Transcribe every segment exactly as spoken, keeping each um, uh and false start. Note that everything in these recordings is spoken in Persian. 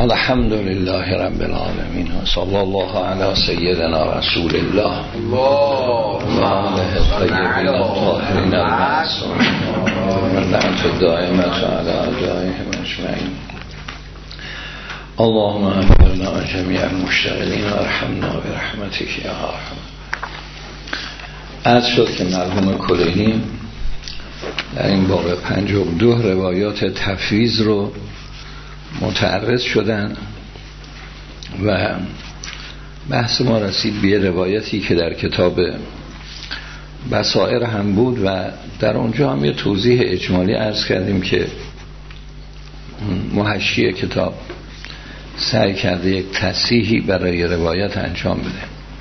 الحمد لله رب العالمين و صلی الله علی سیدنا رسول الله و آله الطیبین الطاهرین المعصومین و لعنت الدائمة علی اعدائهم اجمعین. اللهم اغفرنا جمیع المشتغلین و ارحمنا برحمتک یا ارحم. عرض شد که مرحوم کلینی در این باب پنجاه و دو روایات تفویض رو متعرض شدن و بحث ما رسید به روایتی که در کتاب بصائر هم بود و در اونجا هم یه توضیح اجمالی عرض کردیم که محشی کتاب سعی کرده یک تصحیحی برای روایت انجام بده.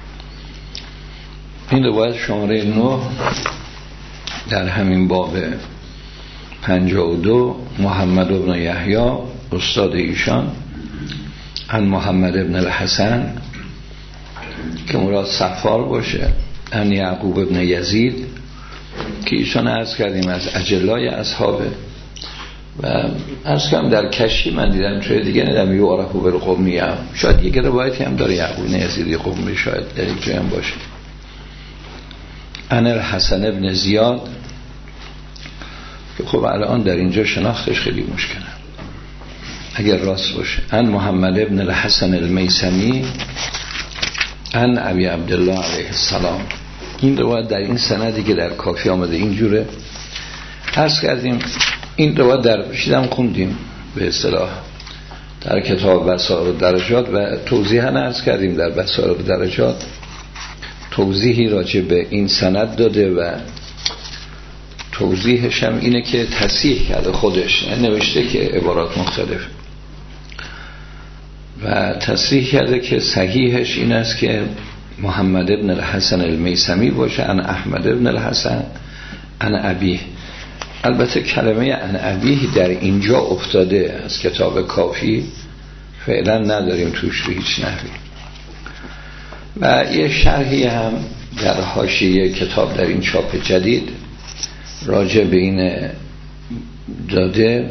این روایت شماره نه در همین باب پنجاه و دو، محمد بن یحیی استاد ایشان عن محمد بن الحسن که مراد صفار باشه، عن یعقوب بن یزید که ایشان عرض کردیم از اجلای اصحابه و عرض کردم در کشی من دیدم چه دیگه ندم یعرفو بالقمی هم شاید یک روایتی هم داره یعقوب بن یزید قمی شاید در یک جای هم باشه. عن الحسن بن زیاد که خب الان در اینجا شناختش خیلی مشکله اگر راست باشه. عن محمد ابن الحسن المیسمی عن ابی عبدالله علیه السلام. این روایت در این سندی که در کافی آمده اینجوره عرض کردیم. این روایت در شیدم خوندیم به اصطلاح در کتاب بصائر درجات و توضیحا عرض کردیم در بصائر درجات توضیحی راجع به این سند داده و توضیحش هم اینه که تصحیح کرده خودش، نوشته که عبارات مختلف و تصحیح کرده که صحیحش این است که محمد ابن الحسن المیسمی باشه عن احمد ابن الحسن عن ابیه. البته کلمه عن ابیه در اینجا افتاده از کتاب کافی، فعلا نداریم توش به هیچ نحوی. و یه شرحی هم در حاشیه کتاب در این چاپ جدید راجع به این داده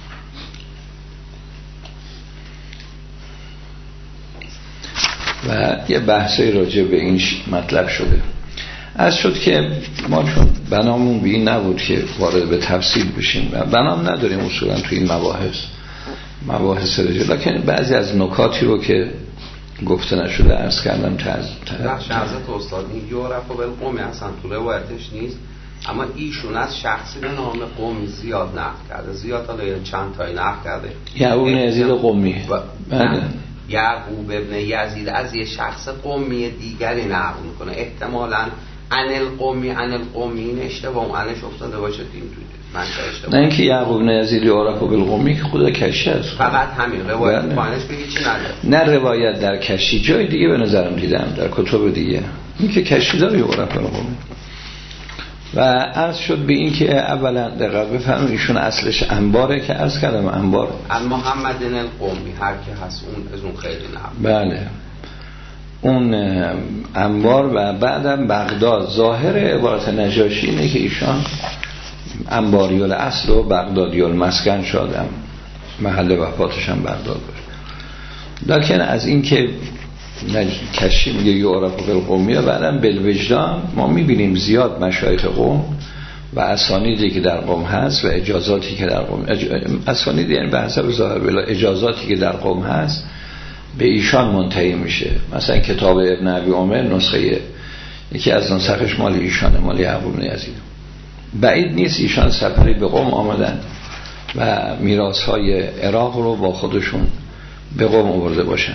و یه بحثی راجع به این مطلب شده. از شد که ما چون بنامون به این نبود که وارد به تفصیل بشیم و بنام نداریم اصولا تو این مباحث مباحث رجل، لکن بعضی از نکاتی رو که گفته نشده عرض کردم. تز نقش حضرت استاد این یعرف و بالقومی اصلا تو روایتش نیست، اما ایشون از شخصی به نام قومی زیاد نقل کرده. زیاد حالا چند تایی نقل کرده. یعقوب بن یزید قومی بله. یعقوب ابن یزید از یه شخص قومی دیگری نقل میکنه. احتمالاً عن القومی عن القومی این اشتباه عنش افتاده باشه این توی من اشتباه. نه اینکه یعقوب بن یزید یعرف و بالقومی که خدا کشی است، فقط همین روایت پایینش به هیچی نداره. نه روایت در کشی جای دیگه به نظرم دیدم در کتب دیگه این که کشی داره یعرف و بالقومی. و عرض شد به این که اولا دقیق بفهمیم ایشون اصلش انباره که عرض کردم انبار از محمد القومی هر که هست اون از اون خیلی نه. بله اون انبار و بعدم بغداد. ظاهر عبارت نجاشی اینه که ایشان انباری الاصل و بغدادی المسکن شدم، محل وفاتش هم بغداد باشه. لکن از این که کشی میگه یعرف بالقومی و بعدم بالوجدان ما میبینیم زیاد مشایخ قوم و اسانیدی که در قوم هست و اجازاتی که در قوم اج... اسانید یعنی به حسب ظاهر بلا اجازاتی که در قوم هست به ایشان منتهی میشه. مثلا کتاب ابن ابی عمر نسخه یکی از نسخش مال ایشانه، مال یعقوب بن یزید. بعید نیست ایشان سفری به قوم آمدن و میراث‌های عراق رو با خودشون به قوم آورده باشن.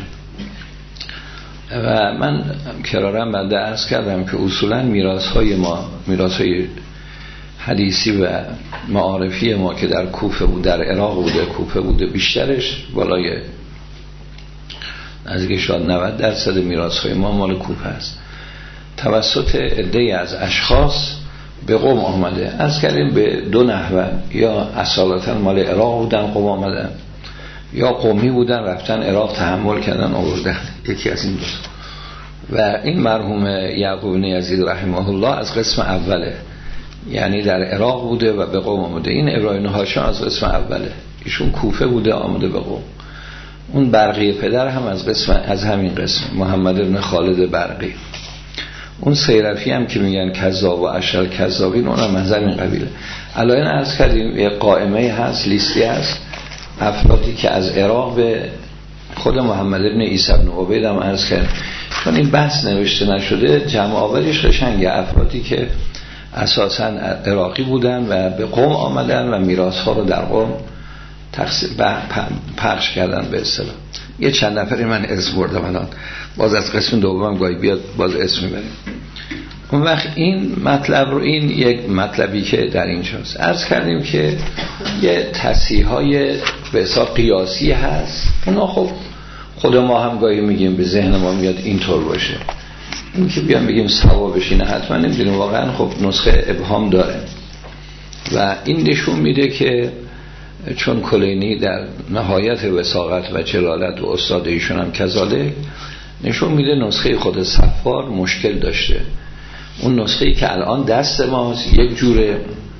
و من کرارم بنده عرض کردم که اصولا میراث‌های ما، میراث‌های حدیثی و معارفی ما که در کوفه بود، در عراق بوده، کوفه بوده، بیشترش بالای نزدیک شاید نود درصد میراث‌های ما مال کوفه است. توسط عده‌ای از اشخاص به قوم آمده. عرض کردیم به دو نحوه، یا اصالتا مال عراق بودن قوم آمدن، یا قومی بودن رفتن عراق تحمل کردن آوردن، یکی از این دو. و این مرحوم یعقوب بن یزید رحمه الله از قسم اوله، یعنی در عراق بوده و به قوم آمده. این ابراهیم هاشم از قسم اوله، ایشون کوفه بوده آمده به قوم. اون برقی پدر هم از قسم از همین قسم، محمد ابن خالد برقی. اون سیرفی هم که میگن کذاب و اشر کذابین، اونم از همین قبیله. الان عرض کردیم یه قائمه هست، لیستی هست افرادی که از عراق به خود محمد ابن عیسی ابن عبید هم عرض کردیم، چون این بحث نوشته نشده جمع آوریش قشنگه. افرادی که اساساً عراقی بودن و به قم آمدن و میراث ها رو در قم تقسیم پخش کردن به اصطلاح. یه چند نفری من اسم بردم الان، باز از قسم دومم گاهی بیاد باز اسم میبریم. اون وقت این مطلب رو، این یک مطلبی که در اینجاست عرض کردیم که یه تصحیح‌های به حساب قیاسی هست، اونا خب خود ما هم گاهی میگیم به ذهن ما میاد اینطور باشه، این که بیان بگیم ثوابش اینه حتما نمیدونیم، واقعا خب نسخه ابهام داره و این نشون میده که چون کلینی در نهایت وساقت و جلالت و استاد ایشون هم کذالک، نشون میده نسخه خود صفار مشکل داشته. اون نسخه‌ای که الان دست ماست یک جوره،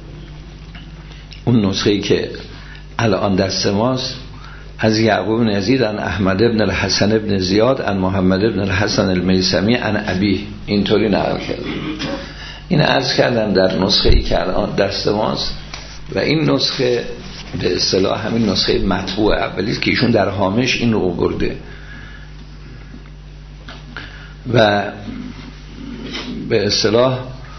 اون نسخه‌ای که الان دست ماست از یعقوب بن یزید عن احمد بن الحسن بن زیاد عن محمد بن الحسن المیثمی عن ابی، اینطوری نقل کرد. این عرض کردم در نسخه‌ای که الان دست ماست و این نسخه به اصطلاح همین نسخه مطبوع اولی که ایشون در هامش این رو آورده و به اصطلاح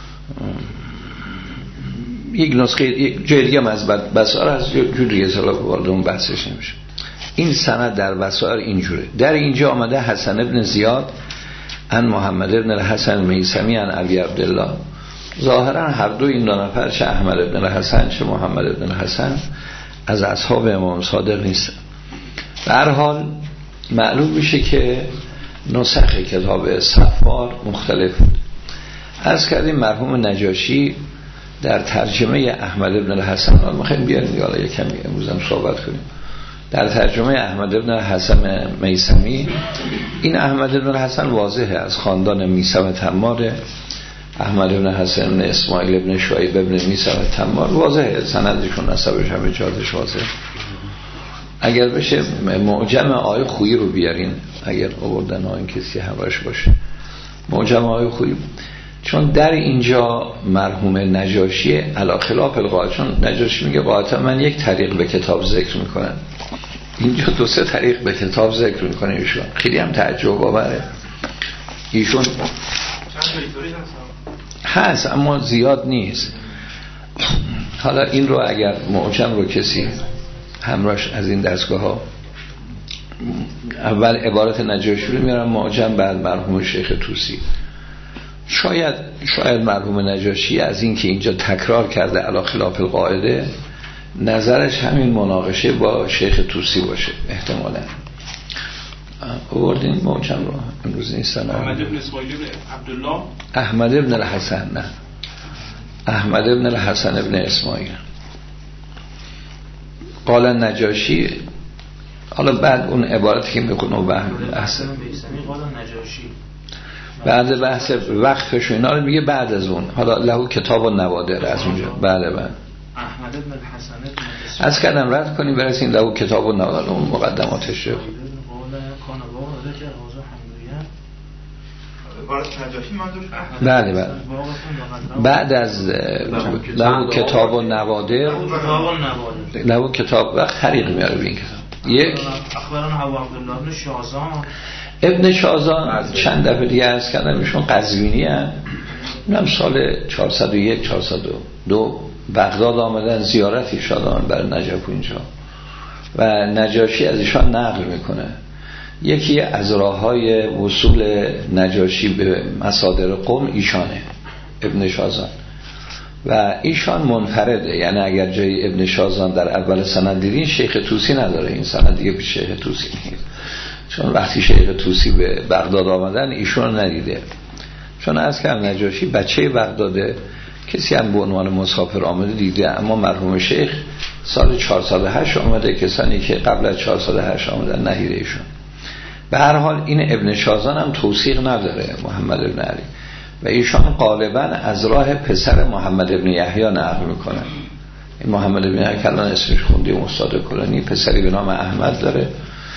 یک نسخه یک جای دیگه از بسار از جور دیگه اصطلاح وارد اون بحثش نمیشه. این سند در بسار اینجوره. در اینجا آمده حسن ابن زیاد عن محمد ابن الحسن المیثمی عن ابی عبدالله. ظاهرا هر دو این دو نفر، چه احمد ابن الحسن چه محمد ابن الحسن، از اصحاب امام صادق نیستن. به هر حال معلوم میشه که نسخ کتاب صفار مختلف بود. عرض کردیم مرحوم نجاشی در ترجمه احمد ابن الحسن، میخوایم بیاریم حالا یک کمی امروز هم صحبت کنیم، در ترجمه احمد ابن الحسن میثمی، این احمد ابن الحسن واضحه از خاندان میثم تمار، احمد ابن حسن ابن اسماعیل ابن شعیب ابن میثم تمار، واضحه سندشون نسبش هم اجازش واضحه. اگر بشه معجم آیه خویی رو بیارین، اگر آوردن آیه کسی هواش باشه معجم آیه خویی، چون در اینجا مرحوم نجاشی علی خلاف القاعده، چون نجاشی میگه قاعدتا من یک طریق به کتاب ذکر میکنم، اینجا دو سه طریق به کتاب ذکر میکنه ایشون، خیلی هم تعجب آوره. ایشون هست اما زیاد نیست. حالا این رو اگر معجم رو کسی همراهش از این دستگاه ها، اول عبارت نجاشی رو میارم معجم، بعد مرحوم شیخ طوسی. شاید شاید مرحوم نجاشی از این که اینجا تکرار کرده علی خلاف القاعده، نظرش همین مناقشه با شیخ طوسی باشه احتمالاً. آوردین معجم رو امروز نیستن. احمد ابن اسماعیل ابن عبدالله، احمد ابن الحسن، نه احمد ابن الحسن ابن اسماعیل. قال نجاشی، حالا بعد اون عبارتی که میخونه و بحث بعد بحث وقفش و اینا رو میگه بعد از اون، حالا لهو کتاب و نوادر از اونجا. بله بله احمد ابن الحسن از کردم رد کنیم برسیم لهو کتاب و نوادر، اون مقدماتش رو. بله بله بعد از لهو کتاب و نوادر، لهو کتاب وقت طریق میاره به این کتاب. یک اخبران ابو عبدالله ابن شازان، ابن شازان چند دفعه دیگه عرض کردم ایشون قزوینی هستند، اونم سال چهارصد و یک چهارصد و دو بغداد آمدن زیارتی شادان برای نجف اینجا و نجاشی از ایشان نقل میکنه. یکی از راههای وصول نجاشی به مصادر قم ایشانه، ابن شازان، و ایشان منفرده، یعنی اگر جای ابن شازان در اول سند دیدین شیخ طوسی نداره، این سند دیگه پیش شیخ طوسی نیست، چون وقتی شیخ طوسی به بغداد آمدن ایشون ندیده، چون از که نجاشی بچه بغداده، کسی هم به عنوان مسافر آمده دیده، اما مرحوم شیخ سال چهارصد و هشت آمده، کسانی که قبل از چهارصد و هشت آمدن ندیده ایشون. به هر حال این ابن شازان هم توثیق نداره محمد ابن علی و ایشان غالبا از راه پسر محمد ابن یحیی نقل میکنن. این محمد ابن یحیی که الان اسمش خوندیم استاد کلانی، پسری به نام احمد داره،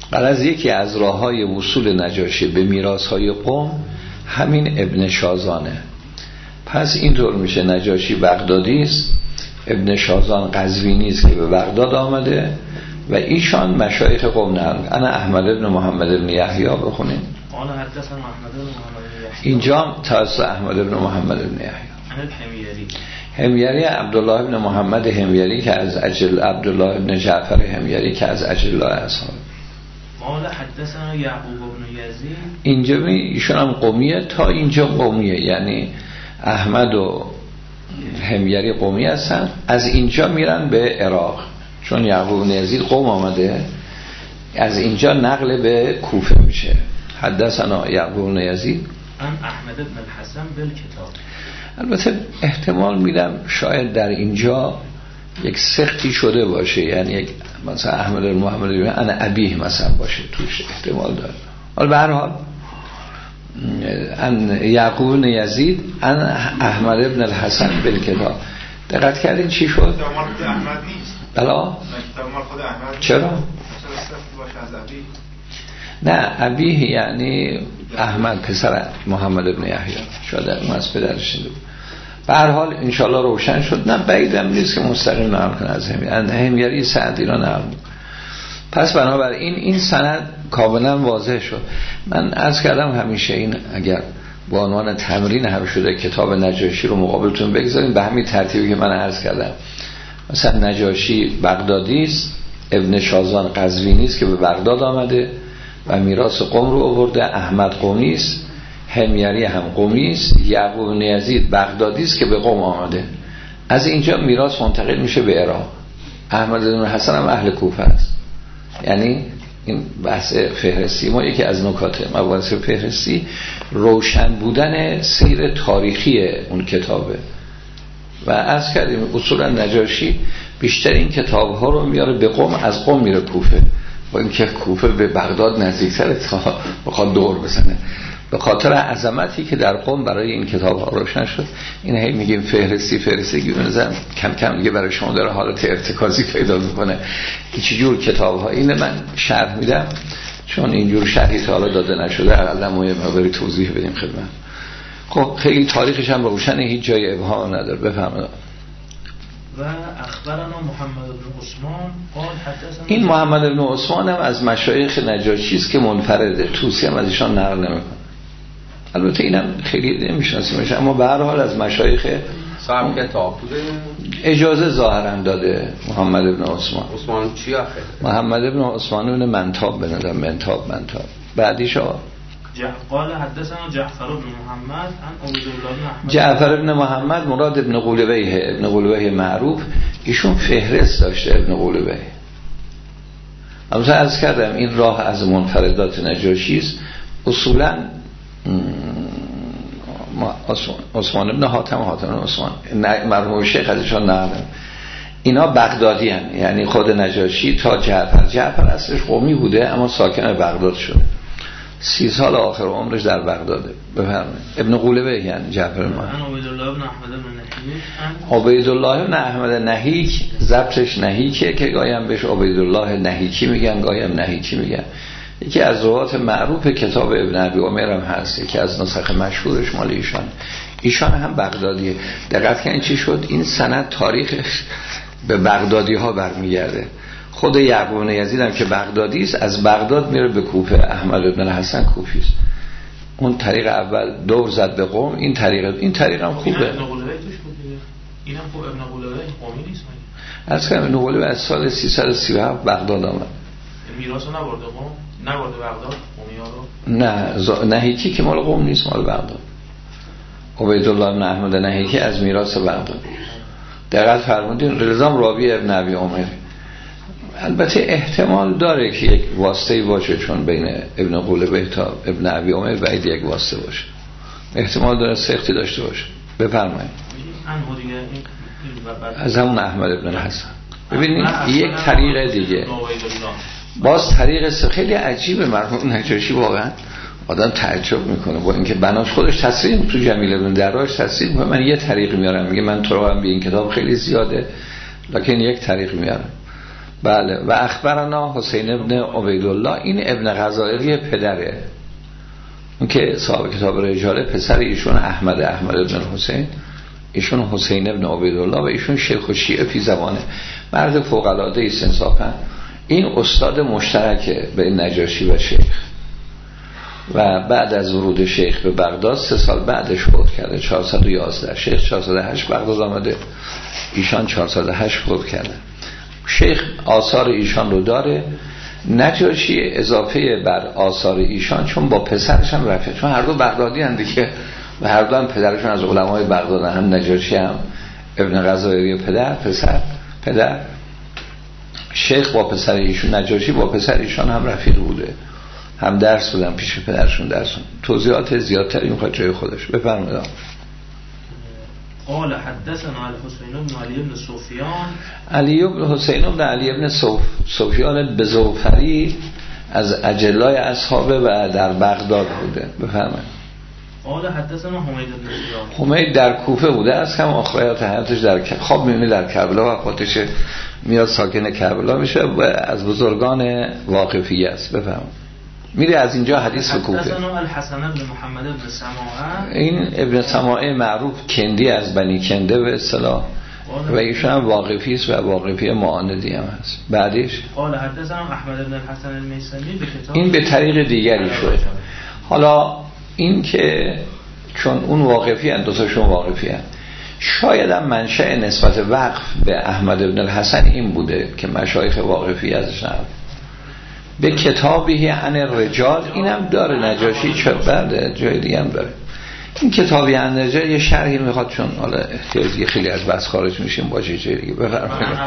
غرض یکی از راه‌های وصول نجاشی به میراث‌های قوم همین ابن شازانه. پس اینطور میشه نجاشی بغدادی است، ابن شازان قزوینی است که به بغداد آمده و ایشان مشایخ قوم نقل. انا احمد ابن محمد ابن یحیی بخونید. قال حدثنا احمد ابن محمد ابن یحیی. اینجا توسط احمد ابن محمد ابن یحیی. عن الحمیری. حمیری عبدالله ابن محمد حمیری که از اجل عبدالله ابن جعفر حمیری که از اجل اصحاب. قال حدثنا یعقوب ابن یزید. اینجا می ایشون هم قومیه، تا اینجا قومیه، یعنی احمد و حمیری قومی هستن، از اینجا میرن به عراق چون یعقوب بن یزید قوم آمده، از اینجا نقل به کوفه میشه. حدثنا یعقوب بن یزید ان احمد بن الحسن بالکتاب. البته احتمال میدم شاید در اینجا یک سختی شده باشه، یعنی یک مثلا احمد بن محمد بن انا ابیه مثلا باشه توش، احتمال داره. حالا به هر حال ان یعقوب بن یزید ان احمد بن الحسن بالکتاب. دقت کردین چی شد؟ احتمال خود احمد نیست. بلا؟ احتمال خود احمد. چرا؟ مثلا سخت باشه از ابی. نه ابیه یعنی احمد پسر محمد بن یحیی، شاید اون از پدرش بود. به هر حال انشالله روشن شد. نه بعیدم نیست که مستقیم نقل کنه از همیری، همیری سعدی را نقل. پس بنابراین این سند کاملا واضح شد. من عرض کردم همیشه این اگر با عنوان تمرین هم شده کتاب نجاشی رو مقابلتون بگذاریم به همین ترتیبی که من عرض کردم. مثلا نجاشی بغدادی است، ابن شازان قزوینی است که به بغداد آمده و میراث قوم رو آورده، احمد قومی است، حمیری هم قومی است، یعقوب بن یزید بغدادی است که به قوم آمده. از اینجا میراث منتقل میشه به عراق. احمد بن حسن هم اهل کوفه است. یعنی این بحث فهرستی ما یکی از نکات مباحث فهرستی روشن بودن سیر تاریخی اون کتابه. و عرض کردیم اصولا نجاشی بیشتر این کتاب ها رو میاره به قوم، از قوم میره کوفه، با اینکه کوفه به بغداد نزدیکتره تا بخواد دور بزنه. به خاطر عظمتی که در قوم برای این کتاب ها روشن شد. این هی میگیم فهرستی فهرستی بنظرم کم کم دیگه برای شما داره حالت ارتکازی پیدا میکنه. این چجور کتاب ها اینه من شرح میدم چون اینجور شرحی تا حالا داده نشده، اقلا ما یه مقداری توضیح بدیم خدمت. خب خیلی تاریخش هم روشنه، هیچ جای ابهام نداره. بفرمایید. و اخبرنا محمد بن عثمان قال حدثنا. این محمد بن عثمان هم از مشایخ نجاشی است که منفرده، توسی هم از ایشان نقل نمیکنه. البته اینم خیلی نمیشناسیمش، اما به هر حال از مشایخ صاحب کتاب بوده. اجازه ظاهرا داده محمد بن عثمان. عثمان چی آخه؟ محمد بن عثمان بن منتاب بنظرم منتاب منتاب بعدیش آقا قال حدثنا جعفر بن محمد عن عبید الله بن احمد. جعفر بن محمد مراد ابن قولویه، ابن قولویه معروف، ایشون فهرست داشته ابن قولویه. البته عرض کردم این راه از منفردات نجاشی است. اصولا عثمان ابن حاتم حاتم ابن عثمان مرحوم شیخ ازشان نقل، اینا بغدادی هن. یعنی خود نجاشی تا جعفر جعفر اصلش قومی بوده اما ساکن بغداد شده، سی سال آخر عمرش در بغداده. بفرمایید. ابن قولویه یعنی جعفر ما عبیدالله بن احمد بن نهیک. عبیدالله بن احمد نهیک ضبطش نهیکه که گایم بهش عبیدالله نهیکی میگن، گایم نهیکی میگن. یکی از روات معروف کتاب ابن ابی عمر هم هست، یکی از نسخ مشهورش مال ایشان. ایشان هم بغدادیه. دقت کنید چی شد، این سند تاریخش به بغدادی ها برمیگرده. خود یعقوب بن یزید هم که بغدادی است، از بغداد میره به کوفه. احمد بن الحسن کوفی است. اون طریق اول دور زد به قوم، این طریق این طریق هم خوبه. ابن قولویه توش بود دیگه. اینم خوب ابن قولویه قومی نیست مگه؟ از کنم ابن قولویه از سال سیصد و سی و هفت بغداد آمد. میراثو نبرده قوم؟ نبرده بغداد قومی ها رو؟ نه نهیکی که مال قوم نیست، مال بغداد. عبیدالله بن احمد نهیکی از میراث بغداد. دقت فرمودین رضام راوی ابن ابی عمر. البته احتمال داره که یک واسطه‌ای باشه، چون بین ابن قولویه تا ابن ابی عمر باید یک واسطه باشه، احتمال داره سختی داشته باشه. بفرمایید. از همون احمد ابن الحسن. ببینید یک طریق دیگه باز طریق خیلی عجیبه. مرحوم نجاشی واقعا آدم تعجب میکنه، با اینکه بناش خودش تصریح تو جمیل بن دراش تصریح میکنه من یه طریق میارم، میگه من تو رو هم به این کتاب خیلی زیاده لکن یک طریق میارم. بله. و اخبرنا حسین ابن عبیدالله، این ابن غزائری پدره، اون که صاحب کتاب رجاله، پسر ایشون احمد احمد ابن حسین، ایشون حسین ابن عبیدالله و ایشون شیخ و شیعه فی زمانه، مرد فوق العاده است انصافا. این استاد مشترکه به نجاشی و شیخ و بعد از ورود شیخ به بغداد سه سال بعدش فوت کرده، چهارصد و یازده. شیخ چهارصد و هشت بغداد آمده، ایشان چهارصد و هشت فوت کرده. شیخ آثار ایشان رو داره، نجاشی اضافه بر آثار ایشان چون با پسرش هم رفته، چون هر دو بغدادی هستند دیگه و هر دو هم پدرشون از علمای بغداد، هم نجاشی هم ابن غزائری پدر پسر پدر. شیخ با پسر ایشون، نجاشی با پسر ایشان هم رفیق بوده، هم درس بودن پیش پدرشون درسون. توضیحات زیادتری میخواد جای خودش. بفرمایید. قال حدثنا الحسین بن علی بن سفیان، علی بن حسین بن علی بن صف... سفیان بزوفری از اجلای اصحابه و در بغداد بوده. بفرمایید. قال حدثنا حمید بن زیاد، حمید در کوفه بوده، از کم آخرات حیاتش در خواب می‌بینه در کربلا و خودش میاد ساکن کربلا میشه و از بزرگان واقفیه است. بفرمایید. میره از اینجا حدیث به کوفه. حدثنا الحسن بن محمد بن سماعه، این ابن سماعه معروف کندی از بنی کنده به اصطلاح و ایشون هم واقفی است و واقفی معاندی هم هست. بعدش قال حدثنا احمد بن الحسن المیسمی به کتاب، این به طریق دیگری شد. حالا این که چون اون واقفی هست، دو تاشون واقفی هست، شاید هم منشأ نسبت وقف به احمد بن الحسن این بوده که مشایخ واقفی ازش نرد به کتابی عن الرجال. اینم داره نجاشی، چه بعد جای دیگه هم داره این کتابی عن الرجال، یه شرحی میخواد چون حالا احتیاجی خیلی از بحث خارج میشیم باشه جای دیگه. بفرمایید.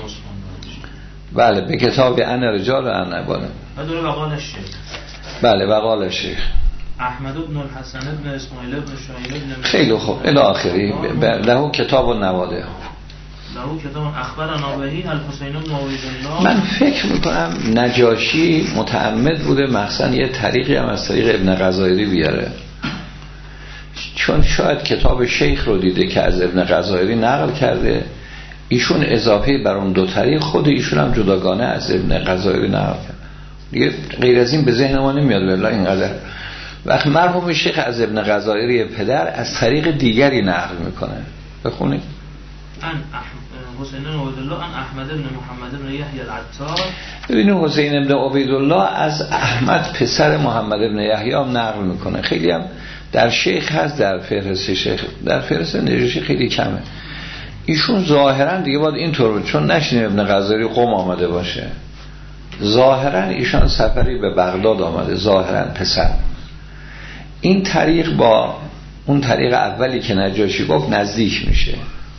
بله، به کتابی عن الرجال و عن ابانه. بله، وقال شیخ احمد بن الحسن بن اسماعیل بن شاهین بن، خیلی خوب، الی آخری. له کتاب النواده، له کتاب اخبرنا بهی الحسین بن عبیدالله. من فکر میکنم نجاشی متعمد بوده مخصوصا یه طریقی هم از طریق ابن غزائری بیاره، چون شاید کتاب شیخ رو دیده که از ابن غزائری نقل کرده، ایشون اضافه بر اون دو طریق خود ایشون هم جداگانه از ابن غزائری نقل کرده دیگه. غیر از این به ذهن ما نمیاد والله اینقدر. وقت مرحوم شیخ از ابن غزائری پدر از طریق دیگری نقل میکنه. بخونید. ان حسین بن عبیدالله ان احمد بن محمد بن یحیی العطار. ببینید حسین بن عبیدالله از احمد پسر محمد بن یحیی هم نقل میکنه. خیلی هم در شیخ هست، در فهرست شیخ، در فهرست نجاشی خیلی کمه. ایشون ظاهرا دیگه باید اینطور بود، چون نشینه ابن غزائری قم آمده باشه، ظاهرا ایشان سفری به بغداد آمده، ظاهرا پسر. این طریق با اون طریق اولی که نجاشی گفت نزدیک میشه،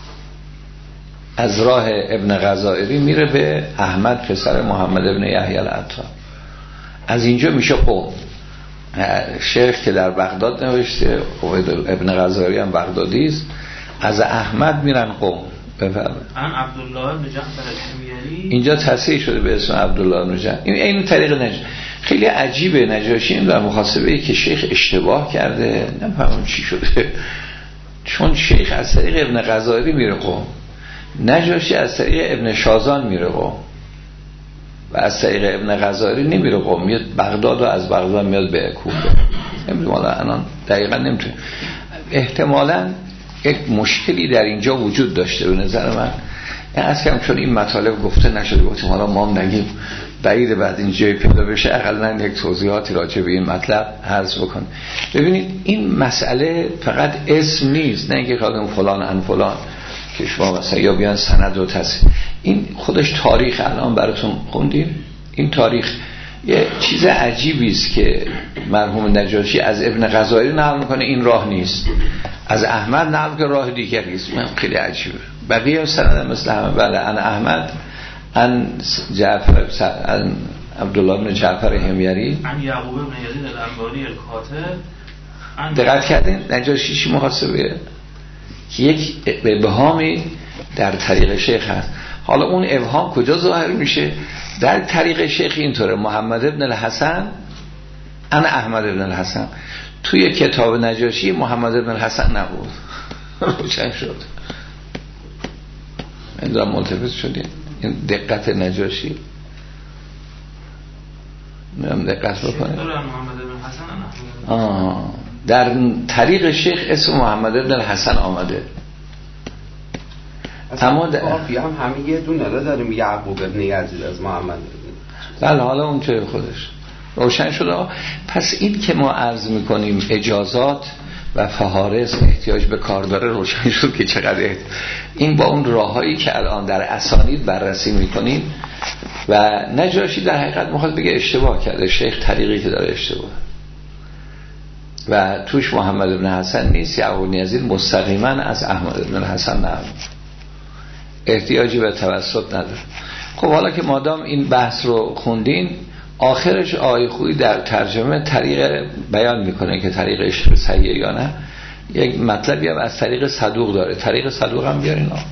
از راه ابن غزائری میره به احمد پسر محمد ابن یحیی العطار، از اینجا میشه قم. شیخ که در بغداد نوشته، ابن غزائری هم بغدادی است، از احمد میرن قم. بفرمایید. ان عبدالله بن جعفر الحمیری، اینجا تصحیح شده به اسم عبدالله بن جعفر. این این طریق نجاشی خیلی عجیبه. نجاشی این در محاسبه که شیخ اشتباه کرده، نمی‌فهمم چی شده، چون شیخ از طریق ابن غزائری میره قم، نجاشی از طریق ابن شازان میره قم و از طریق ابن غزائری نمیره قم، میاد بغداد و از بغداد میاد به کوفه. نمیدونم الان دقیقاً نمیتونم. احتمالاً یک مشکلی در اینجا وجود داشته به نظر من. از کم چون این مطالب گفته نشده، گفتیم حالا ما هم نگیم بعید بعد این جای پیدا بشه، اقلا یک توضیحاتی راجع به این مطلب عرض بکن. ببینید این مسئله فقط اسم نیست، نه اینکه خودم فلان ان فلان که شما مثلا یا بیان سند و تصحیح، این خودش تاریخ. الان براتون خوندیم این تاریخ یه چیز عجیبی است که مرحوم نجاشی از ابن غزائری نقل میکنه، این راه نیست، از احمد نقل که راه دیگری است. من خیلی عجیبه. بقیه سند مثل همه. بله، ان احمد ان جعفر ان عبدالله بن جعفر حمیری ان یعقوب بن یزید الانباری الکاتب. دقت کردین نجاشی چی محاسبه که یک ابهامی در طریق شیخ هست. حالا اون ابهام کجا ظاهر میشه؟ در طریق شیخ اینطوره، محمد ابن الحسن ان احمد ابن الحسن. توی کتاب نجاشی محمد ابن الحسن نبود. روشن شد. این دارم ملتفت شدیم. این دقت نجاشی نم دقت بکنید. آه. در طریق شیخ اسم محمد ابن الحسن آمده، اما در کافی هم همه یه دونه را داریم، یعقوب ابن یزید از محمد. بله حالا اون چه خودش روشن شده. پس این که ما عرض میکنیم اجازات و فهارس احتیاج به کار داره، روشن شد که چقدر این با اون راههایی که الان در اسانید بررسی میکنیم. و نجاشی در حقیقت میخواد بگه اشتباه کرده، شیخ طریقی که داره اشتباه و توش محمد ابن حسن نیست. یعقوب یزید مستقیما از احمد ابن الحسن نقل، احتیاجی به توسط نداره. خب حالا که مادام این بحث رو خوندین، آخرش آیه خویی در ترجمه طریق بیان میکنه که طریق عشق صحیح یا نه. یک مطلبی هم از طریق صدوق داره، طریق صدوق هم بیارین آه.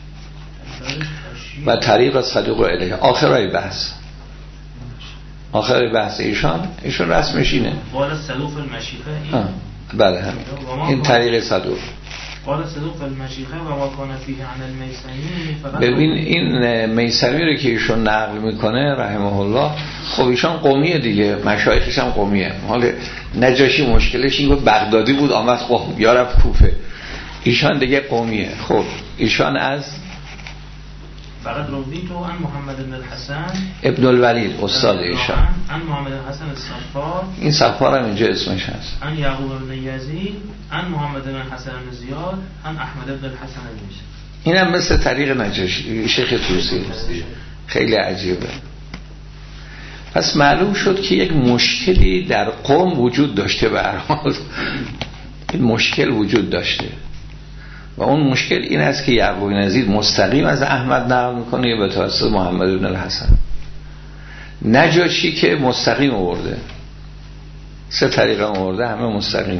و طریق صدوق رو الیه آخرای بحث، آخرای بحث ایشان ایشون رسمش اینه قال صدوق المشیخه این بله همین این طریق صدوق قال صدوق المشیخه و ما کان فیه عن المیسمی. ببین این میسمی رو که ایشون نقل میکنه رحمه الله، خب ایشان قومیه دیگه، مشایخش هم قومیه. حالا نجاشی مشکلش این بود بغدادی بود آمد قوم یا رفت کوفه، ایشان دیگه قومیه. خب ایشان از فقط روی تو ان محمد بن الحسن ابن الولید استاد ایشان، ان محمد الحسن الصفار، این صفار هم اینجا اسمش هست، ان یعقوب بن یزید، ان محمد بن حسن بن زیاد، ان احمد بن الحسن میشه. این هم مثل طریق نجاشی شیخ توسی خیلی عجیبه. پس معلوم شد که یک مشکلی در قوم وجود داشته، به هر حال این مشکل وجود داشته و اون مشکل این است که یعقوب یزید مستقیم از احمد نقل میکنه یا به توسط محمد بن الحسن. نجاشی که مستقیم آورده، سه طریقه آورده همه مستقیم.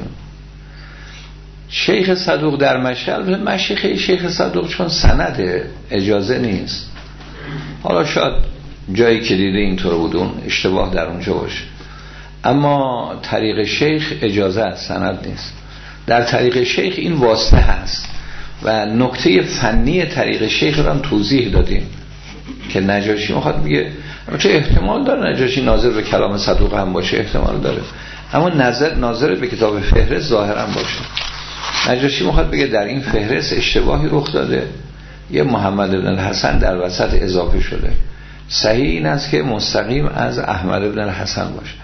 شیخ صدوق در مشهد، مشیخه شیخ صدوق چون سنده اجازه نیست، حالا شاید جایی که دیده اینطور بود اون اشتباه در اونجا باشه، اما طریق شیخ اجازه است، سند نیست. در طریق شیخ این واسطه هست و نکته فنی طریق شیخ رو هم توضیح دادیم که نجاشی میخواد بگه چه احتمال داره نجاشی ناظر به کلام صدوق هم باشه، احتمال داره، اما نظر ناظر به کتاب فهرست ظاهرا باشه. نجاشی میخواد بگه در این فهرست اشتباهی رخ داده، یه محمد بن الحسن در وسط اضافه شده. صحیح این است که مستقیم از احمد بن الحسن باشه.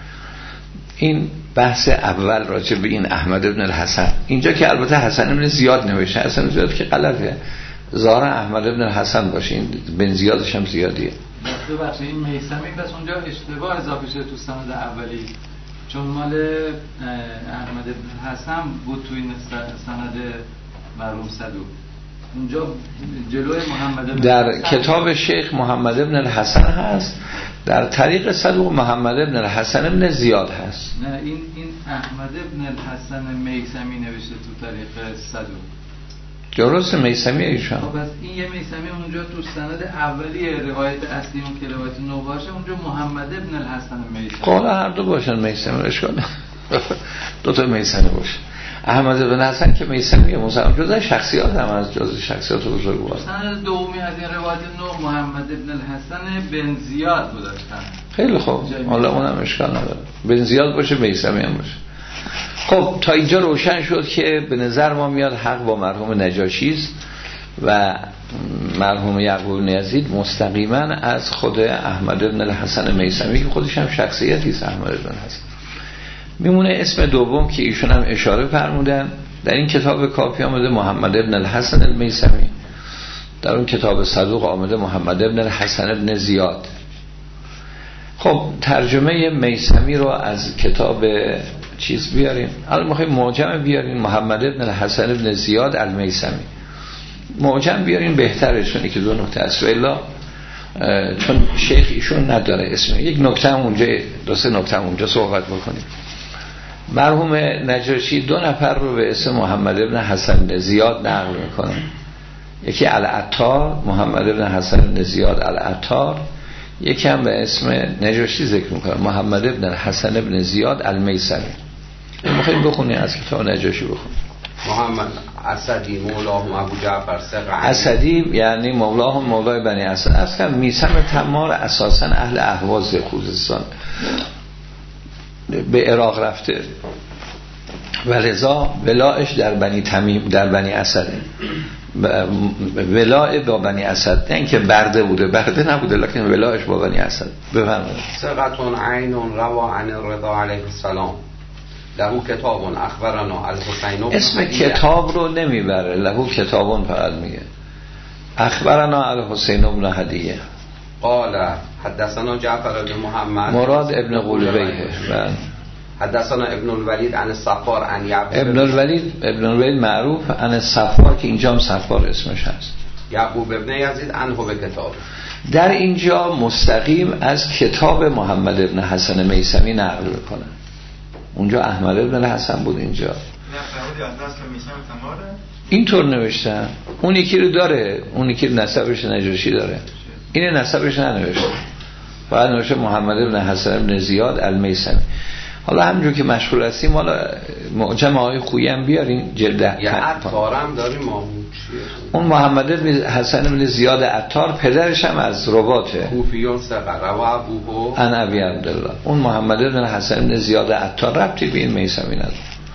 این بحث اول راجع به این احمد بن الحسن. اینجا که البته حسن بن زیاد نوشته، حسن بن زیاد که غلطه، ظاهر احمد بن الحسن باشه، این بن زیادش هم زیادیه. دو بخش این میثمی پس اونجا اشتباه اضافه شده تو سند اولی، چون مال احمد بن الحسن بود تو این سند مرحوم صدوق. اونجا جلوی محمد بن در کتاب شیخ محمد بن الحسن هست، در طریق صدوق محمد بن الحسن بن زیاد هست. نه این این احمد بن الحسن میثمی نوشته تو طریق صدوق. درست میثمی ایشان. خب پس این یه میثمی اونجا تو سند اولی روایت اصلی اون که روایت نو باشه، اونجا محمد بن الحسن میثمی. خب هر دو باشن میثمی، اشکال دو تا میثمی باشه. احمد بن حسن که میثمیه، مثلا جزء شخصیات هم از جزء شخصیات بزرگوار. سند دومی از این روایت نو محمد بن الحسن بن زیاد بود. خیلی خوب، حالا اونم اشکال نداره، بن زیاد باشه میثمی هم باشه. خب تا اینجا روشن شد که به نظر ما میاد حق با مرحوم نجاشی است و مرحوم یعقوب بن یزید مستقیما از خود احمد بن الحسن میثمی که خودش هم شخصیتی است. احمد بن حسن میمونه اسم دوم که ایشون هم اشاره فرمودن در این کتاب کافی آمده محمد بن الحسن المیثمی، در اون کتاب صدوق آمده محمد بن الحسن بن زیاد. خب ترجمه میثمی رو از کتاب چیز بیاریم، الان میخوایم معجم بیاریم محمد بن الحسن بن زیاد المیثمی، معجم بیاریم بهتره، چون که دو نکته است الا چون شیخ ایشون نداره اسم. یک نکته هم اونجا، دو سه نکته هم اونجا صحبت بکنیم. مرحوم نجاشی دو نفر رو به اسم محمد بن حسن بن زیاد نقل میکنه، یکی العطار محمد بن حسن بن زیاد العطار، یکی هم به اسم نجاشی ذکر میکنه محمد بن حسن بن زیاد المیثمی. میخوایم بخونیم از کتاب نجاشی بخونیم. محمد اسدی مولاهم ابو جعفر ثقه. اسدی یعنی مولاهم مولای بنی اسد. اصلا میثم تمار اساسا اهل اهواز خوزستان به عراق رفته و لذا ولایش در بنی تمیم در بنی اسده، ولای با بنی اسد، نه اینکه برده بوده، برده نبوده لکن ولایش با بنی اسد. بفرمایید. ثقتون عین روا عن الرضا علیه السلام لهو کتابون اخبرنا الحسین بن اسم کتاب رو نمیبره، لهو کتابون فقط میگه. اخبرنا الحسین بن هدیه قال حدثنا جعفر بن محمد مراد ابن قلوبیه. حدثنا ابن الولید عن الصفار عن یعقوب ابن الولید ابن الولید معروف عن الصفار که اینجا هم صفار اسمش هست. یعقوب ابن یزید عنه به کتاب. در اینجا مستقیم از کتاب محمد ابن حسن میثمی نقل میکنه. اونجا احمد ابن حسن بود، اینجا اینطور نوشتن. اون یکی رو داره، اون یکی رو نسبش نجاشی داره، این نسبش ننوشته، فقط نوشته محمد ابن حسن ابن زیاد المیثمی. حالا همونجور که مشغول هستیم حالا معجم آقای خویی هم بیارین جلد یه عطار هم داریم. اون محمد ابن حسن ابن زیاد عطار پدرش هم از رباطه، کوفیون ثقه رواه ابوه عن ابی عبدالله. اون محمد ابن حسن ابن زیاد عطار ربطی به این میثمی نداره.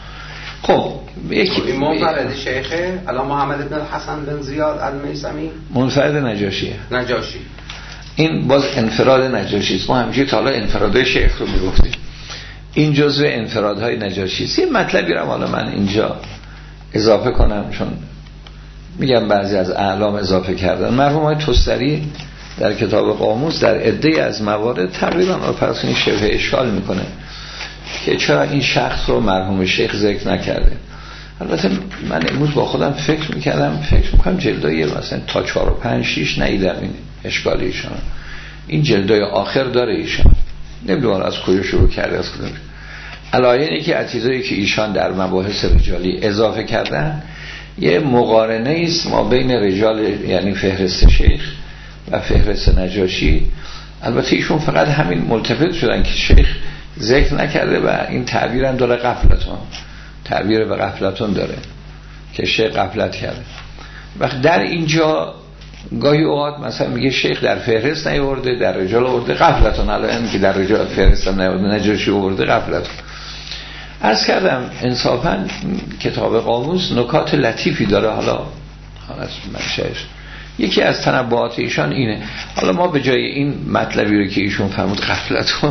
خب یکی این منفرد شیخه الان محمد ابن حسن بن زیاد المیثمی منفرد نجاشیه. نجاشی این باز انفراد نجاشی است. ما همیشه تا حالا انفرادهای شیخ رو میگفتیم، این جزء انفرادهای نجاشی است. یه مطلبی رو حالا من اینجا اضافه کنم چون میگم بعضی از اعلام اضافه کردن. مرحوم های توستری در کتاب قاموس در عده از موارد تقریبا آفرسونی شبه اشکال میکنه که چرا این شخص رو مرحوم شیخ ذکر نکرده. البته من امروز با خودم فکر میکردم، فکر میکنم جلدای مثلا تا چهار و پنج شیش نیدم این اشکال ایشان. این جلدای آخر داره ایشان، نمیدونم از کجا شروع کرده، از کجا. علایه که عتیزایی که ایشان در مباحث رجالی اضافه کردن یه مقارنه است ما بین رجال یعنی فهرست شیخ و فهرست نجاشی. البته ایشون فقط همین ملتفت شدن که شیخ ذکر نکرده و این تعبیر هم داره غفلتون، تعبیر به غفلتون داره که شیخ غفلت کرده. وقت در اینجا گاهی اوقات مثلا میگه شیخ در فهرست نیورده، در رجال آورده غفلتون، الان که در رجال فهرست هم نیورده نجاشی آورده غفلتون. عرض کردم انصافا کتاب قاموس نکات لطیفی داره. حالا منشأش یکی از تنبؤات ایشان اینه. حالا ما به جای این مطلبی رو که ایشون فرمود غفلتون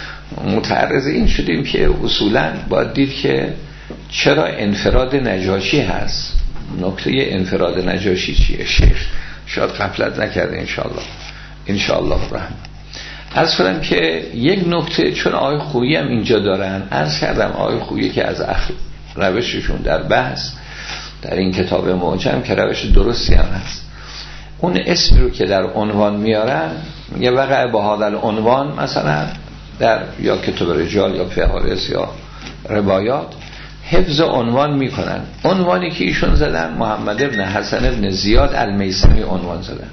متعرض این شدیم که اصولا باید دید که چرا انفراد نجاشی هست. نکته انفراد نجاشی چیه؟ شیخ شاید غفلت نکرده انشاءالله انشاءالله رحم. عرض کردم که یک نکته چون آقای خویی هم اینجا دارن، عرض کردم آقای خویی که از اخ... روششون در بحث در این کتاب معجم که روش درستی هم هست، اون اسمی رو که در عنوان میارن یه وقع با هادل عنوان مثلا در یا کتاب رجال یا فهارس یا روایات حفظ عنوان میکنن. عنوانی که ایشون زدن محمد ابن حسن ابن زیاد المیثمی عنوان زدن،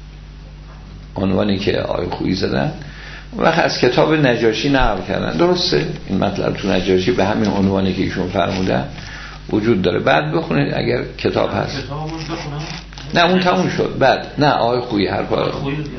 عنوانی که آقای خویی زدن وقت از کتاب نجاشی نقل کردن. درسته این مطلب تو نجاشی به همین عنوانی که ایشون فرمودن وجود داره. بعد بخونید اگر کتاب هست. نه اون تموم شد. بعد نه آقای خویی هر کار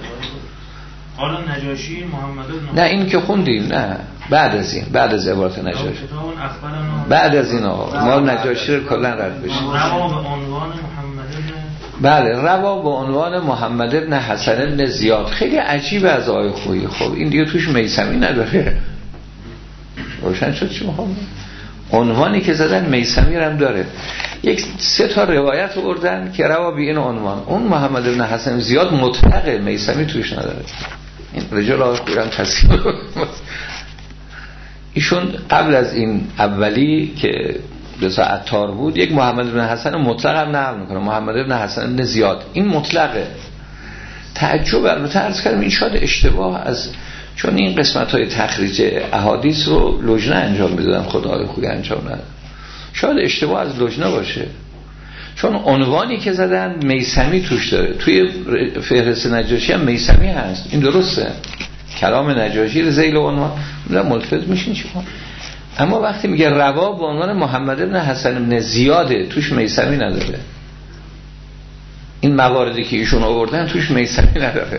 حالا نجاشی محمد ابن نه این که خوندیم، نه بعد از این، بعد از عبارت نجاشی بعد از این آقا ما نجاشی رو کلا رد بشیم. روا به عنوان محمد ابن بله روا به عنوان محمد ابن حسن ابن زیاد. خیلی عجیبه از آقای خویی. خب این دیگه توش میثمی نداره. روشن شد چی میخوام؟ عنوانی که زدن میثمی هم داره. یک سه تا روایت آوردن که روا به این عنوان. اون محمد ابن حسن زیاد مطلق میثمی توش نداره. این رجال آقای خویی هم تصحیح ایشون قبل از این اولی که دو ساعت تار بود یک محمد بن حسن مطلق هم نقل میکنه، محمد بن حسن بن زیاد. این مطلقه. تعجب البته عرض کردم این شاید اشتباه از، چون این قسمت های تخریج احادیث رو لجنه انجام میدادن، خدای خوی انجام نداد. شاید اشتباه از لجنه باشه چون عنوانی که زدن میثمی توش داره. توی فهرست نجاشی هم میثمی هست. این درسته. کلام نجاشی رو ذیل عنوان ملتفت میشین چی کن؟ اما وقتی میگه روا به عنوان محمد ابن حسن ابن زیاده، توش میثمی نداره. این مواردی که ایشون آوردن توش میثمی نداره.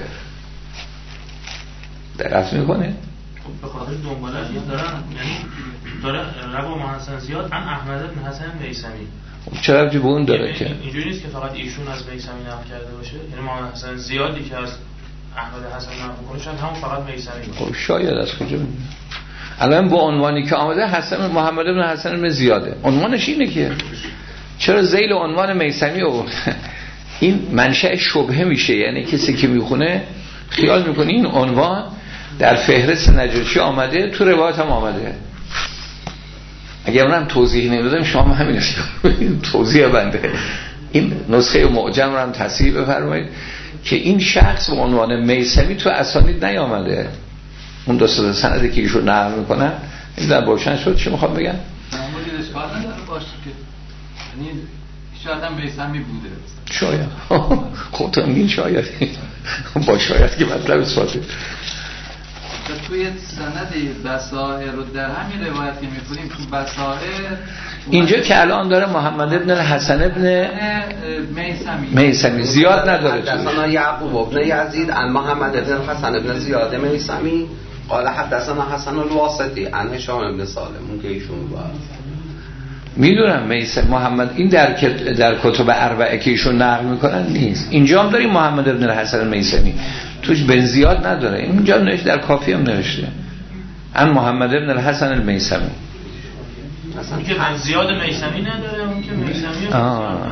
دقت میکنه؟ خب به خاطر دنبالش دارن، یعنی داره روا محسن زیاد عن احمد بن حسن میثمی. چرا ربطی به اون داره که اینجوری نیست که فقط ایشون از میثمی نقل کرده باشه، یعنی محمد حسن زیادی که از احمد حسن نقل کنه شاید همون فقط میثمی باشه. خب شاید از کجا میدونم. الان با عنوانی که آمده حسن محمد بن حسن بن زیاده، عنوانش اینه که چرا ذیل عنوان میثمی آورده؟ این منشأ شبهه میشه، یعنی کسی که میخونه خیال میکنه این عنوان در فهرست نجاشی آمده، تو روایت هم آمده. اگر من هم توضیح نمیدادم شما هم همین این توضیح بنده. این نسخه معجم رو هم تصحیح بفرمایید که این شخص به عنوان میثمی تو اسانید نیامده. اون دو سه سندی که ایشون نقل میکنن این در روشن شد. چی میخوام بگم؟ معمولی اشکال نداره باشه که یعنی شاید هم میثمی بوده. شاید. خودتون میگین شاید. با شاید که مطلب اثباته. توی سند بصائر رو در همین روایت که می‌خونیم تو بصائر اینجا که الان داره محمد ابن حسن ابن میثمی میثمی زیاد نداره. حدثنا یعقوب ابن یزید عن محمد ابن حسن ابن زیاد میثمی قال حدثنا حسن الواسطی عن هشام ابن سالم. اون که ایشون بود میدونم میثم محمد این در در کتب اربعه که ایشون نقل میکنن نیست. اینجا هم داریم محمد ابن حسن میثمی، توش بن زیاد نداره. اینجا نوشته در کافی هم نوشته ان محمد ابن الحسن المیثمی. اون که بن زیاد میثمی نداره، اون که میثمی.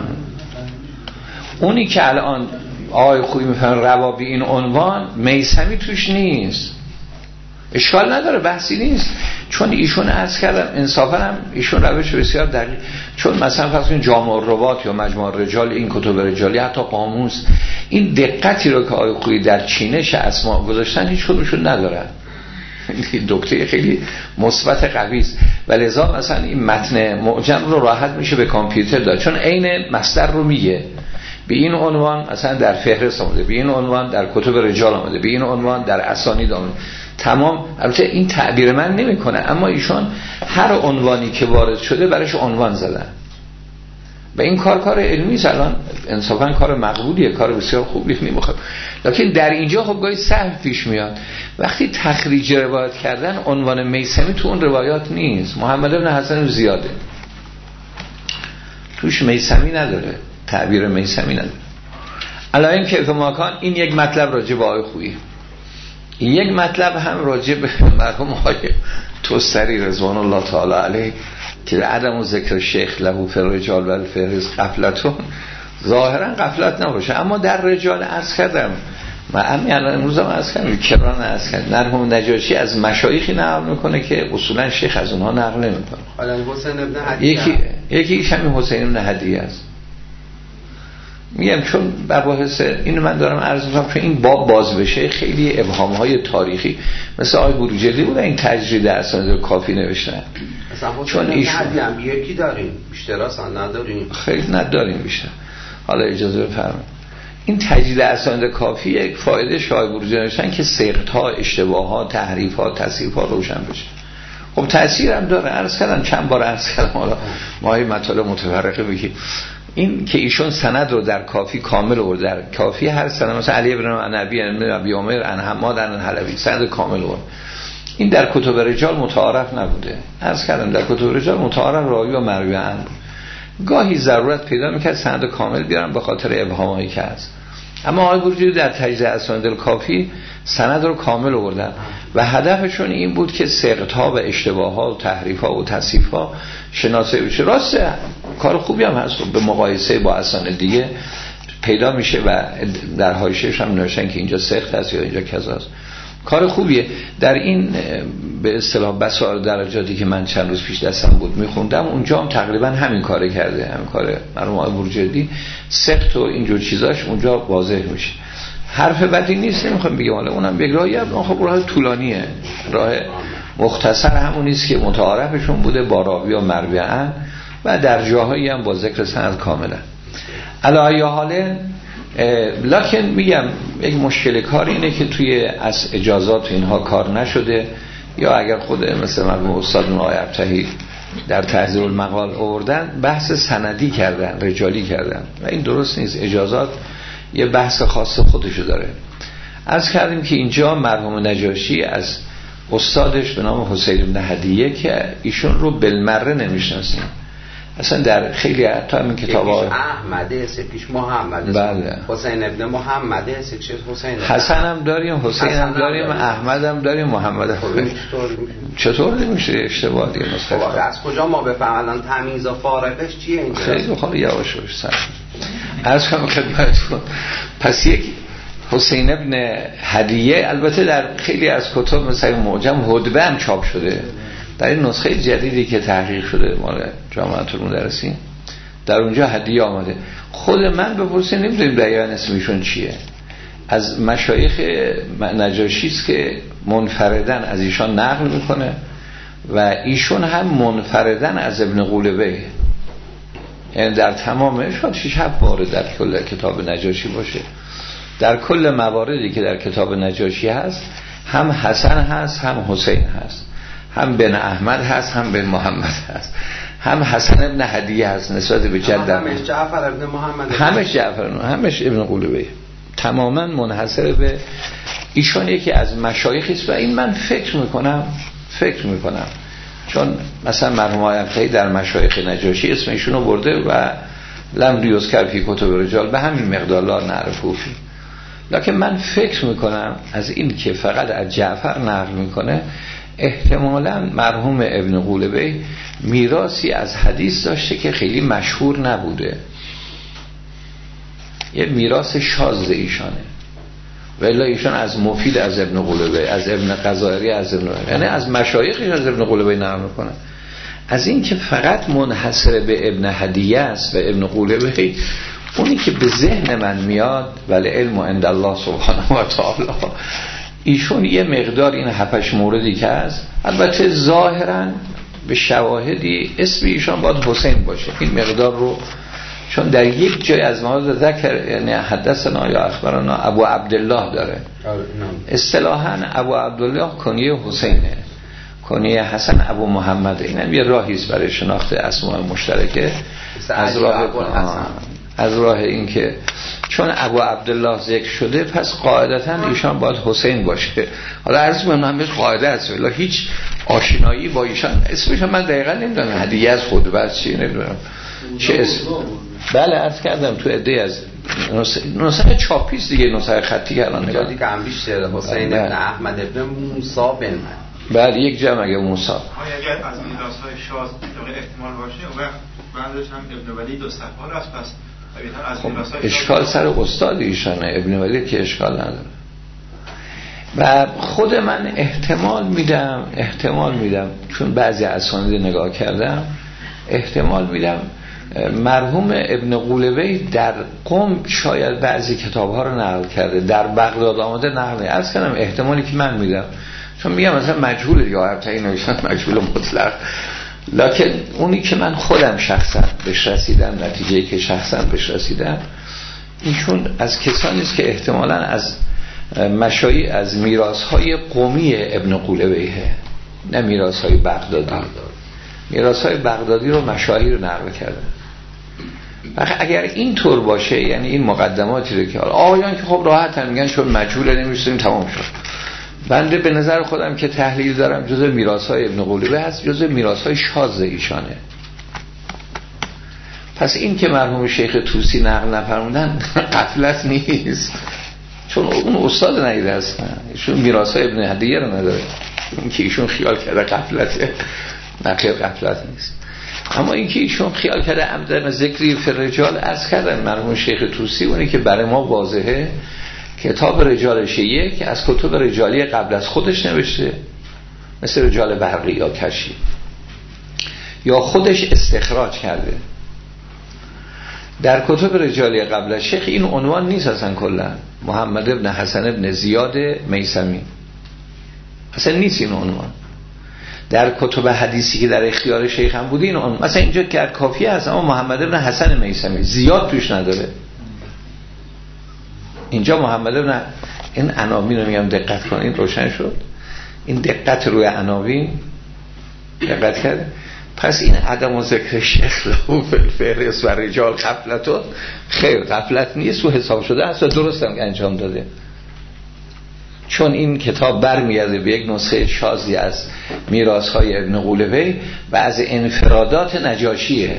اونی که الان آقای خوبی میفهمن روابی این عنوان میثمی توش نیست. اشکال نداره، بحثی نیست، چون ایشون عرض کردم انصافا هم ایشون روش بسیار دقیق، چون مثلا فرض کنید جامع الروات یا مجموع الرجال، این کتب رجالی، حتی قاموس، این دقتی رو که آقای خویی در چینش اسما گذاشتن هیچ کدومشون ندارن. این دکتر خیلی مثبت قوی است و لذا مثلا این متن معجم رو راحت میشه به کامپیوتر داد، چون عین مصدر رو میگه. به این عنوان مثلا در فهرست آمده، به این عنوان در کتب رجال آمده، به این عنوان در اسانید آمده. تمام. البته این تعبیر من نمیکنه، اما ایشون هر عنوانی که وارد شده برایش عنوان زدن و این کار کار علمی است. الان انصافا کار مقبولیه، کار بسیار خوبی نمیخواد، لکن در اینجا خب گاهی سهو پیش میاد. وقتی تخریج روایت کردن عنوان میثمی تو اون روایات نیست. محمد بن حسن زیاده توش میثمی نداره، تعبیر میثمی نداره. الان که ماکان این یک مطلب راجع به آقای خویی، یک مطلب هم راجع به مرحوم آقای توستری رضوان الله تعالی علیه که عدم و ذکر شیخ له فی الرجال و الفهرست غفلتون، ظاهرا غفلت نباشه، اما در رجال عرض کردم و همین الان امروز هم عرض کردم کران عرض کردم مرحوم نجاشی از مشایخی نقل میکنه که اصولا شیخ از اونها نقل نمیکنه. حالا حسین ابن هدیه یکی یکی همین حسین ابن هدیه است. میگم چون مباحث اینو من دارم عرض می‌کنم که این باب باز بشه خیلی ابهام‌های تاریخی مثل آقای بروجردی بودن این تجرید اسناد کافی نوشتن. چون ایشون هم یکی داریم بیشتر اصلا نداریم، خیلی نداریم بیشتر. حالا اجازه بفرمایید این تجرید اسناد کافی یک فایده شاه بروجردی نوشتن که سقط‌ها، اشتباهات، تحریف‌ها، تصحیف‌ها روشن بشه. خب تأثیر هم داره. عرض کردم چند بار عرض کردم، حالا ما های مطالب متفرقه بگیم. این که ایشون سند رو در کافی کامل آورد، در کافی هر سند مثلا علی بن نبی ابی عمر عن حماد عن حلبی سند کامل آورد. این در کتب رجال متعارف نبوده. عرض کردم در کتب رجال متعارف راوی و مروی عن بود. گاهی ضرورت پیدا میکرد سند کامل بیارن به خاطر ابهامایی که هست، اما آقای بروجردی در تجزیه اسناد کافی سند رو کامل آوردن و هدفشون این بود که سقط‌ها و اشتباه‌ها و تحریف‌ها و تصحیف‌ها شناسایی بشه. راسته کار خوبی هم هست، به مقایسه با اسناد دیگه پیدا میشه و در حاشیه‌اش هم نوشتن که اینجا سقط است یا اینجا کذا است. کار خوبیه. در این به اصطلاح بسار درجاتی که من چند روز پیش دستم بود میخوندم اونجا هم تقریبا همین کاره کرده، همین کاره مرحوم آقای بروجردی، سقط و اینجور چیزاش اونجا واضح میشه. حرف بدی نیست، نمیخوام بگم حالا اونم یک راهی، خب راه طولانیه، راه مختصر همون نیست که متعارفشون بوده با راوی و مروی عن و در جاهایی هم با ذکر سند کاملا. علی ای حال لکن میگم یک مشکل کار اینه که توی از اجازات اینها کار نشده، یا اگر خود مثل مرحوم استاد نوای ابطحی در تحضیر المقال آوردن بحث سندی کردن، رجالی کردن و این درست نیست. اجازات یه بحث خاص خودشو داره. عرض کردیم که اینجا مرحوم نجاشی از استادش به نام حسین بن هدیه که ایشون رو بالمره نمیشناسیم اصلا در خیلی حتی همین کتابا احمده سپیش محمد بله. حسین ابن محمد سپیش حسین حسن هم داریم، حسین هم داریم، احمد هم داریم، محمد هم داریم. چطور نمیشه اشتباه دیگه نسخه از کجا ما بفهم الان تمیز و فارقش چیه اینجا؟ خیلی بخواه یواش باش سر از کنم خدمتتون. پس یک حسین ابن هدیه البته در خیلی از کتب مثل معجم هدبه هم چاپ شده، در این نسخه جدیدی که تحقیق شده مال جامعه المدرسین در اونجا هدیه آمده. خود من بپرسید نمیدونیم دقیقاً اسمشون چیه. از مشایخ نجاشی است که منفردن از ایشان نقل میکنه و ایشون هم منفردن از ابن قولبه، یعنی در تمام شاید شش هفت مورد در کل کتاب نجاشی باشه، در کل مواردی که در کتاب نجاشی هست هم حسن هست هم حسین هست، هم بن احمد هست هم بن محمد هست، هم حسن ابن هدیه هست نسبت به جد همش جعفر ابن محمد، همش جعفر همش ابن قولبه، تماما منحصر به ایشون یکی از مشایخی است. و این من فکر میکنم فکر میکنم چون مثلا مرحوم ابطحی در مشایخ نجاشی اسم ایشونو برده و لم یذکر فی کتب رجال به همین مقدار لا نعرفه فی، لکن من فکر میکنم از این که فقط از جعفر نقل میکنه احتمالاً مرحوم ابن قولبه میراثی از حدیث داشته که خیلی مشهور نبوده، یه میراث شاذ ایشانه، ولی ایشان از مفید از ابن قولبه، از ابن قزائری، از ابن، یعنی از مشایخش از ابن قولبه نقل میکنه. از این که فقط منحصر به ابن هدیه است و ابن قولبه، اونی که به ذهن من میاد ولی علم عند الله سبحانه و تعالی، ایشون یه مقدار این هفتش موردی که هست البته ظاهرا به شواهدی اسم ایشان باید حسین باشه، این مقدار رو چون در یک جای از موارد ذکر یعنی حدثنا یا اخبرنا ابو عبدالله داره، اصطلاحاً ابو عبدالله کنیه حسینه، کنیه حسن ابو محمد، اینم یه راهیست برای شناخت اسماء مشترکه از راه از راه این که چون ابو عبدالله ذکر شده پس قاعدتاً ایشان باید حسین باشه. حالا عرض می‌کنم همش قاعده است ولی هیچ آشنایی با ایشان اسمش من دقیقاً نمیدونم، هدیه از خود بعد چی نمیدونم چه اسم. بله عرض کردم تو عده از نسخه چاپیست دیگه، نسخه خطی که الان نگاه دیگه هم بیشتر حسین ابن احمد ابن موسی بن من. بله یک جمع اگه موسی اگر از میراث‌های شاذ احتمال باشه و بعدش هم ابن ولی دو صفحه است، پس خب اشکال سر استاد ایشانه ابن ولی که اشکال نداره. و خود من احتمال میدم احتمال میدم چون بعضی اسانید نگاه کردم احتمال میدم مرحوم ابن قولبه در قم شاید بعضی کتاب‌ها رو نقل کرده، در بغداد آمده نقل. عرض کنم احتمالی که من میدم چون میگم مثلا مجهول یا ابطحی نوشتن مجهول مطلق، لکن اونی که من خودم شخصا بهش رسیدم، نتیجه‌ای که شخصا بهش رسیدم ایشون از کسانی است که احتمالاً از مشایی از میراث‌های قومی ابن قولبه، نه میراث‌های بغدادی. میراث‌های بغدادی رو مشاهیر نقل کردن. اگر این طور باشه یعنی این مقدماتی رو که آقایان که خب راحتن میگن چون مجهوله نمی‌رسیم تمام شد. بنده به نظر خودم که تحلیل دارم جزء میراث‌های ابن قولبه هست، جزء میراث‌های شاذ ایشانه. پس این که مرحوم شیخ طوسی نقل نفرمودن غفلت نیست، چون اون استاد نیده هست، ایشون میراث‌های ابن هدیه رو نداره، این که ایشون خیال کرده غفلته، نخیر غفلت نیست. اما این که ایشون خیال کرده عمدن ذکری فی الرجال، عرض کردن مرحوم شیخ طوسی اونی که برای ما واضحه کتاب رجال شیعه که از کتب رجالی قبل از خودش نوشته مثل رجال برقی یا کشی یا خودش استخراج کرده. در کتب رجالی قبل از شیخ این عنوان نیست اصلا، کلا محمد ابن حسن ابن زیاد میثمی اصلا نیست این عنوان. در کتب حدیثی که در اختیار شیخ هم بوده این عنوان مثلا اینجا که کافیه هست اما محمد ابن حسن میثمی زیاد توش نداره. اینجا محمد ابن این عناوین رو میگم دقت کنید روشن شد. این دقت روی عناوین دقت کرده. پس این عدم ذکر شیخ له فی الفهرست و رجال غفلتون، خیر غفلت نیست و حساب شده است و درست هم انجام داده، چون این کتاب برمیگرده به یک نسخه شاذی از میراث‌های ابن قولوی و از انفرادات نجاشیه،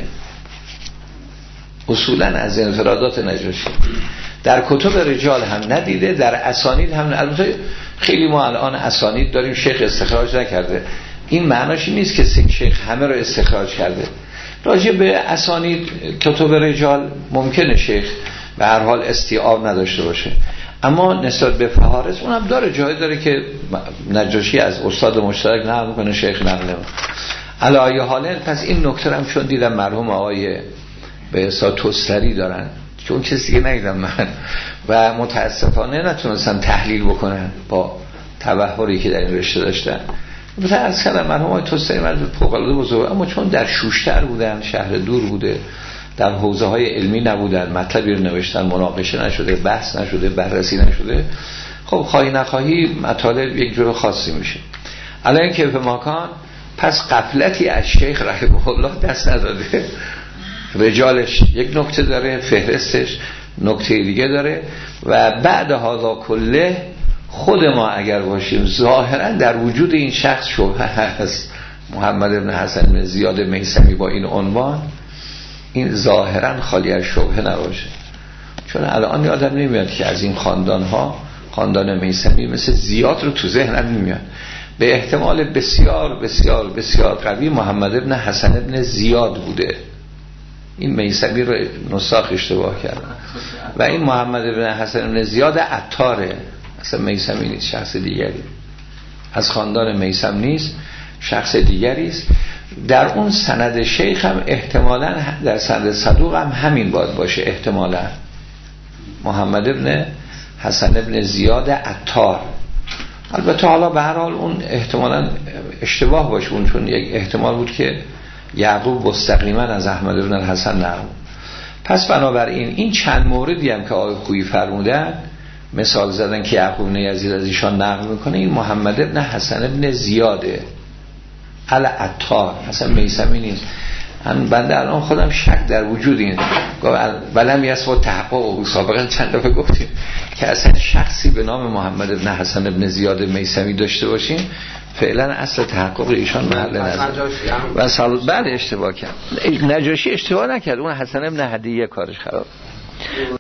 اصولا از انفرادات نجاشی. در کتب رجال هم ندیده، در اسانید هم. البته خیلی ما الان اسانید داریم شیخ استخراج نکرده، این معناش نیست که شیخ همه رو استخراج کرده. راجع به اسانید کتب رجال ممکنه شیخ به هر حال استیعاب نداشته باشه، اما نسبت به فهارس اونم داره، جایی داره که نجاشی از استاد مشترک نقل میکنه، شیخ نقل نمیکنه. علی حال پس این نکته هم چون دیدم مرحوم آقای به حساب توستری دارن، چون کسی دیگه ندیدم من و متاسفانه نتونستم تحلیل بکنم با تبحری که در این رشته داشتن. مثلا از کلم مرحوم آقای توستری مرد فوق‌العاده بزرگ، اما چون در شوشتر بودن، شهر دور بوده، در حوزه های علمی نبودن، مطلبی رو نوشتن، مناقشه نشده، بحث نشده، بررسی نشده، خب خواهی نخواهی مطالب یک جور خاصی میشه. الان که به ماکان پس غفلتی از شیخ رحمه الله دست نداده. رجالش یک نکته داره، فهرستش نکته دیگه داره و بعد هذا کله خود ما اگر باشیم ظاهرا در وجود این شخص شبهه هست. محمد بن حسن بن زیاد میثمی با این عنوان این ظاهرا خالی از شبهه نباشه، چون الان یادم نمیاد که از این خاندان ها خاندان میثمی مثل زیاد رو تو ذهنم نمیاد. به احتمال بسیار بسیار بسیار قوی محمد بن حسن بن زیاد بوده، این میثمی رو نساخ اشتباه کردن و این محمد بن حسن بن زیاد عطاره، اصلا میثمی نیست، شخص دیگری از خاندان میثم نیست، شخص دیگری است. در اون سند شیخ هم احتمالاً در سند صدوق هم همین باید باشه، احتمالاً محمد بن حسن بن زیاد عطار. البته حالا به هر حال اون احتمالاً اشتباه باشه، اون چون یک احتمال بود که یعقوب مستقیما از احمد بن الحسن نقل. پس بنابراین این چند موردی هم که آقای خویی فرمودن مثال زدن که یعقوب بن یزید از ایشان نقل میکنه، این محمد بن حسن بن زیاده علی عطار، اصلا میثمی نیست. من بنده الان خودم شک در وجود این ولم یثبت تحقق و سابقا چند دفعه گفتیم که اصلا شخصی به نام محمد بن حسن بن زیاد میثمی داشته باشیم، فعلا اصل تحقق ایشان محل نظر و سال بعد اشتباه کرد. نجاشی اشتباه نکرد، اون حسن بن هدیه کارش خراب.